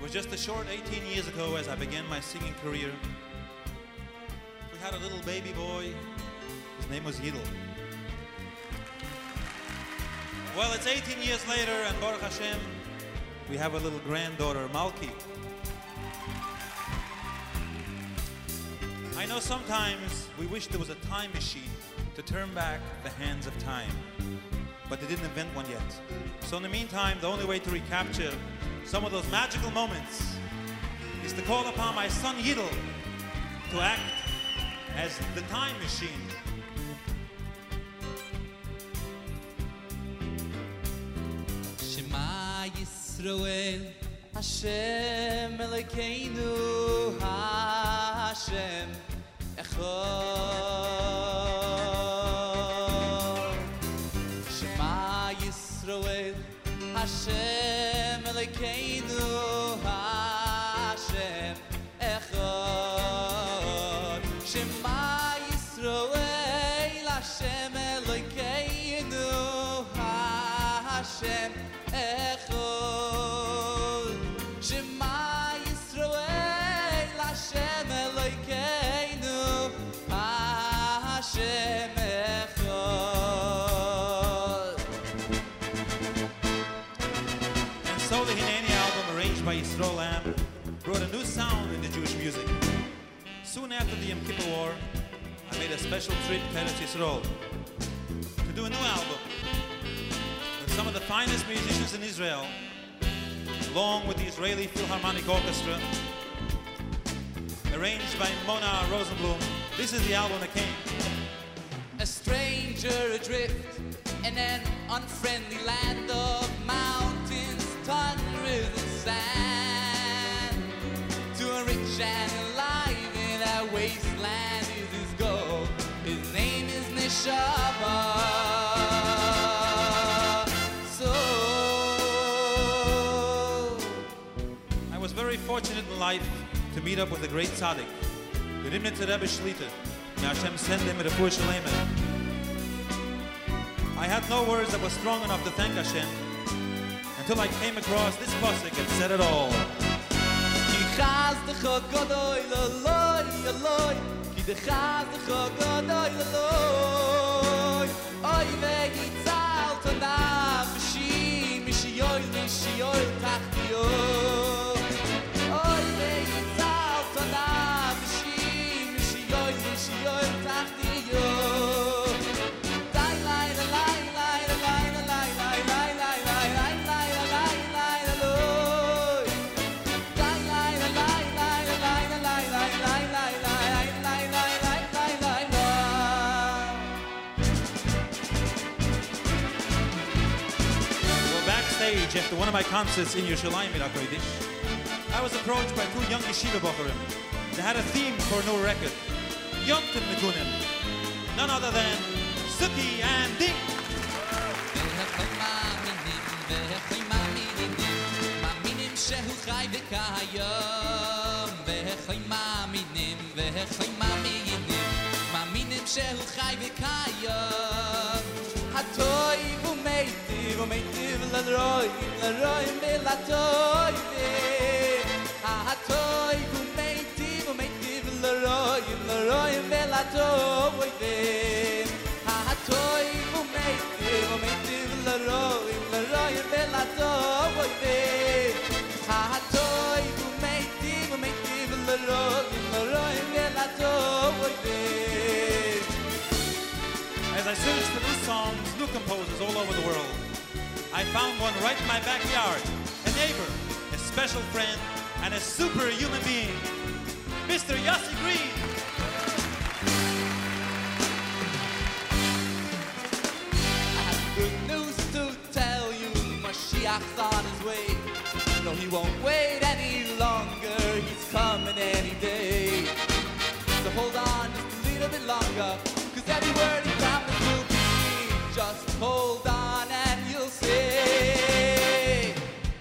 was just a short 18 years ago as I began my singing career. We had a little baby boy. His name was Yidel. Well, it's 18 years later, and Baruch Hashem, we have a little granddaughter, Malki. I know sometimes we wish there was a time machine to turn back the hands of time, but they didn't invent one yet. So in the meantime, the only way to recapture some of those magical moments is to call upon my son Yidel to act as the time machine. Shema Yisroel, Hashem Elokeinu, Hashem Echad. Shema Yisroel, Hashem Elokeinu, Hashem Echad. Shema Yisroel, Hashem Elokeinu, Hashem Echad. Shema Yisroel, Hashem Elokeinu, Hashem Echad. And so the Hineni album, arranged by Yisroel Lamb, brought a new sound into Jewish music. Soon after the Yom Kippur War, I made a special trip to Eretz Yisrael to do a new album with some of the finest musicians in Israel, along with the Israeli Philharmonic Orchestra, arranged by Mona Rosenblum. This is the album that came. A stranger adrift in an unfriendly land of mountains, thunders and sand. To a rich and alive in that wasteland is his goal. His name is Neshama. I was very fortunate in life to meet up with a great tzaddik, the Rimnitzer Rebbe Shlita. May Hashem send him a refuah shalema. I had no words that were strong enough to thank Hashem until I came across this pasuk and said it all. Ki chazdecha gadol Eloi, Eloi, ki dechazdecha gadol Eloi. Oy veyitzal tonav v'shim mishiyoil mishiyoil tachtiyo. Oy veyitzal tonav v'shim mishiyoil mishiyoil tachtiyo. Dai lai la lai lai la lai la lai lai lai lai lai lai lai la lai lai la loi. Dai lai la lai lai la lai la lai lai lai lai lai lai lai lai lai lai lai. Well, backstage after one of my concerts in Yerushalayim in HaKodesh, I was approached by two young yeshiva bochurim. They had a theme for a new record, Yom Tov Nekunim, none other than Suki and Ding. מאמינים שהוא חי וקיים, והחיים מאמינים, והחיים מאמינים שהוא חי וקיים. הטויב ומיטיב ומיטיב לרועים, לרועים ולטויבים. הטויב ומיטיב ומיטיב לרועים, לרועים ולטויבים. הטויב ומיטיב ומיטיב לרועים, לרועים ולטויבים. הטויב ומיטיב ומיטיב לרועים, לרועים ולטויבים. As I searched for new songs, new composers all over the world, I found one right in my backyard, a neighbor, a special friend, and a superhuman being, Mr. Yossi Green. I have good news to tell you, Mashiach's on his way. No, he won't wait any longer, he's coming any day. So hold on just a little bit longer, cause every word he promised will be. Just hold on and you'll see.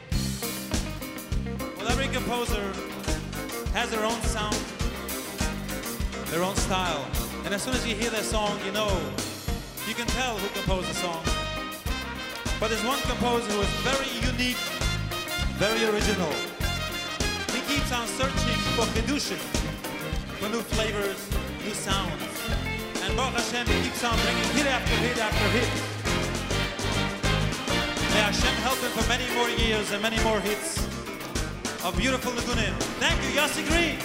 Well, every composer has their own sound, their own style. And as soon as you hear their song, you know, you can tell who composed the song. But there's one composer who is very unique, very original. keeps on searching for Chidushim, for new flavors, new sounds. And Baruch Hashem, he keeps on bringing hit after hit after hit. May Hashem help him for many more years and many more hits of beautiful Nagunim. Thank you, Yossi Green.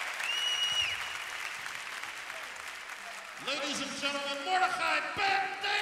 Ladies and gentlemen, Mordechai Ben David!